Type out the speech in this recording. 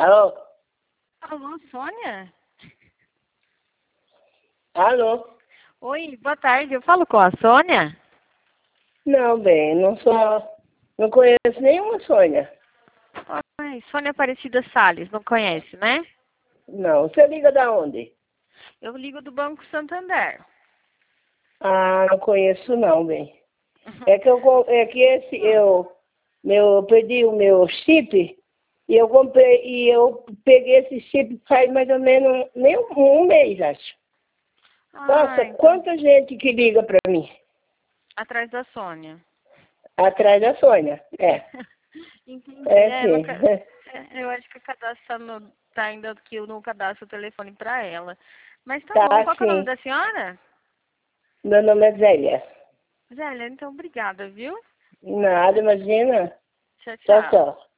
Alô? Alô, Sônia? Alô? Oi, boa tarde. Eu falo com a Sônia? Não, bem, não sou. Não conheço nenhuma Sônia. Oi, Sônia Aparecida Salles, não conhece, né? Não. Você liga da onde? Eu ligo do Banco Santander. Ah, não conheço não, bem. É que eu perdi o meu chip e eu peguei esse chip faz mais ou menos nem um mês, acho. Nossa, Então, quanta gente que liga para mim. atrás da Sônia. Atrás da Sônia. É. Entendi. É sim. Eu acho que o cadastro tá ainda aqui no cadastro o telefone para ela. Mas tá Tá, bom. Qual que é o nome sim. da senhora? Meu nome é Zélia. Zélia, então obrigada, viu? Nada, imagina. Tchau, Tchau, tchau. tchau.